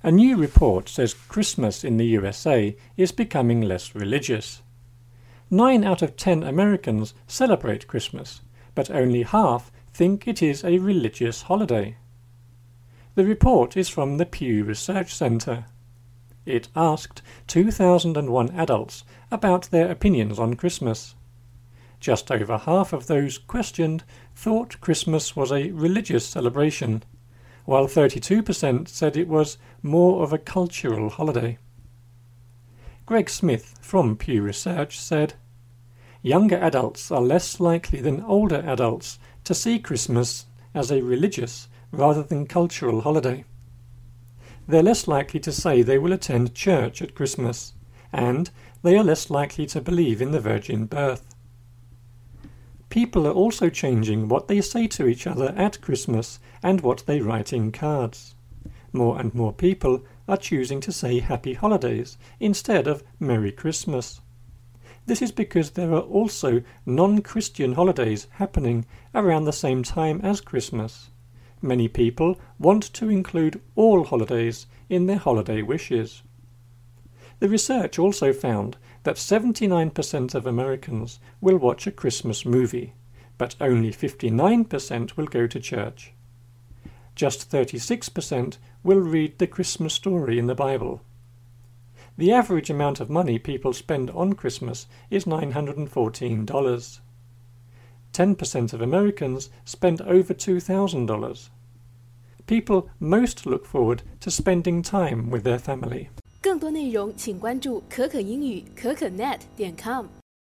A new report says Christmas in the USA is becoming less religious. 9 out of 10 Americans celebrate Christmas, but only half think it is a religious holiday. The report is from the Pew Research Center. It asked 2001 adults about their opinions on Christmas. Just over half of those questioned thought Christmas was a religious celebration, while 32% said it was more of a cultural holiday. Greg Smith from Pew Research said, "Younger adults are less likely than older adults to see Christmas as a religious rather than cultural holiday. They're less likely to say they will attend church at Christmas, and they are less likely to believe in the virgin birth. People are also changing what they say to each other at Christmas and what they write in cards. More and more people are choosing to say Happy Holidays instead of Merry Christmas. This is because there are also non-Christian holidays happening around the same time as Christmas. Many people want to include all holidays in their holiday wishes." The research also found that 79% of Americans will watch a Christmas movie, but only 59% will go to church. Just 36% will read the Christmas story in the Bible. The average amount of money people spend on Christmas is $914. 10% of Americans spend over $2,000. People most look forward to spending time with their family. 更多内容请关注可可英语可可net.com